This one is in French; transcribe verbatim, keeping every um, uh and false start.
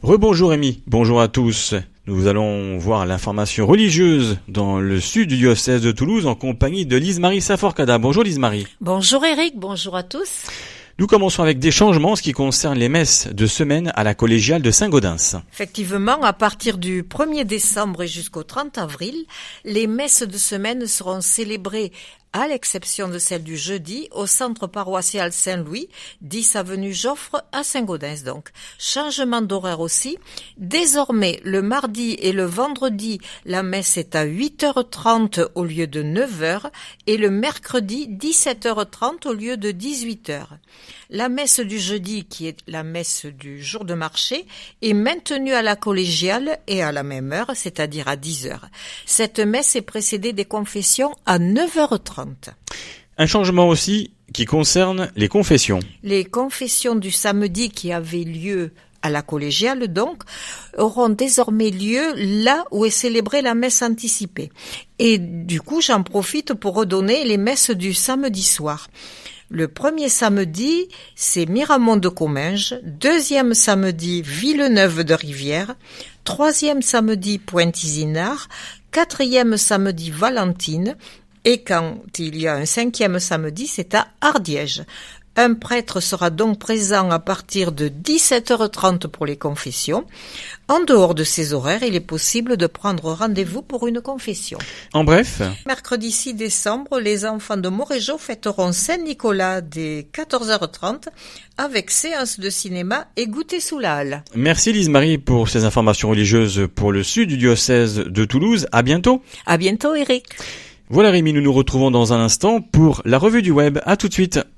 Rebonjour Rémi, bonjour à tous. Nous allons voir l'information religieuse dans le sud du diocèse de Toulouse en compagnie de Lise-Marie Saforcada. Bonjour Lise-Marie. Bonjour Eric, bonjour à tous. Nous commençons avec des changements en ce qui concerne les messes de semaine à la collégiale de Saint-Gaudens. Effectivement, à partir du premier décembre et jusqu'au trente avril, les messes de semaine seront célébrées, à l'exception de celle du jeudi, au centre paroissial Saint-Louis, dix avenue Joffre à Saint-Gaudens donc. Changement d'horaire aussi. Désormais, le mardi et le vendredi, la messe est à huit heures trente au lieu de neuf heures et le mercredi, dix-sept heures trente au lieu de dix-huit heures. La messe du jeudi, qui est la messe du jour de marché, est maintenue à la collégiale et à la même heure, c'est-à-dire à dix heures. Cette messe est précédée des confessions à neuf heures trente. Un changement aussi qui concerne les confessions. Les confessions du samedi qui avaient lieu à la collégiale, donc, auront désormais lieu là où est célébrée la messe anticipée. Et du coup, j'en profite pour redonner les messes du samedi soir. Le premier samedi, c'est Miramont de Comminges. Deuxième samedi, Villeneuve de Rivière. Troisième samedi, Pointe-Isinard. Quatrième samedi, Valentine. Et quand il y a un cinquième samedi, c'est à Ardiège. Un prêtre sera donc présent à partir de dix-sept heures trente pour les confessions. En dehors de ces horaires, il est possible de prendre rendez-vous pour une confession. En bref, mercredi six décembre, les enfants de Morégeau fêteront Saint-Nicolas dès quatorze heures trente avec séance de cinéma et goûter sous la halle. Merci Lise-Marie pour ces informations religieuses pour le sud du diocèse de Toulouse. À bientôt. À bientôt Eric. Voilà Rémi, nous nous retrouvons dans un instant pour la revue du web. À tout de suite.